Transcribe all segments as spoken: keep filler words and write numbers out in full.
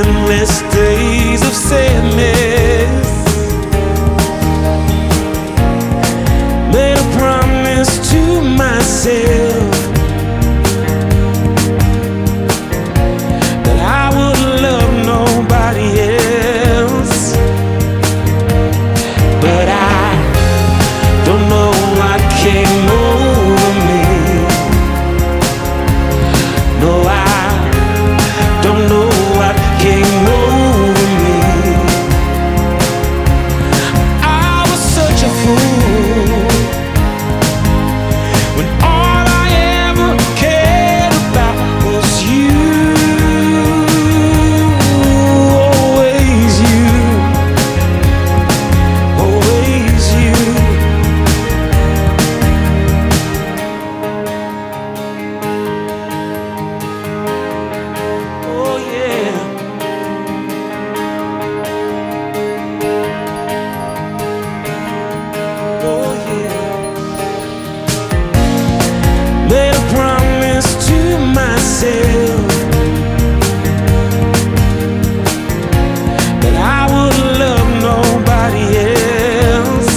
endless days of sadness. Made a promise to myself that I would love nobody else. But I don't know what came over me. No, I don't know what came over me. I was such a fool when all I ever cared about was you. Always you, always you. Oh yeah. Oh yeah. Made a promise to myself that I would love nobody else.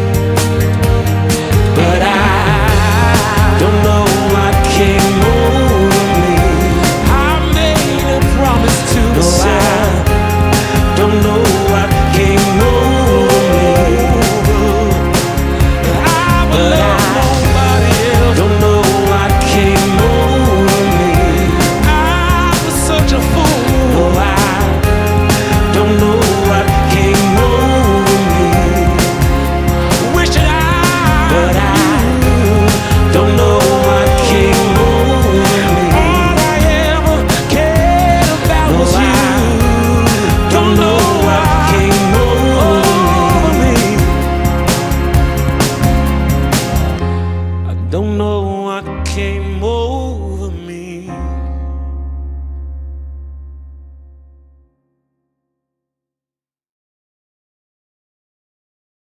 But I don't know what came over me. I made a promise to myself. I don't know what came over me. I would love nobody else. Don't know what came over me. I was such a fool. No, I don't know what came over me. Wish that I, but I don't know what came over me. All I ever cared about was you. Don't know what came over me. I don't know what came over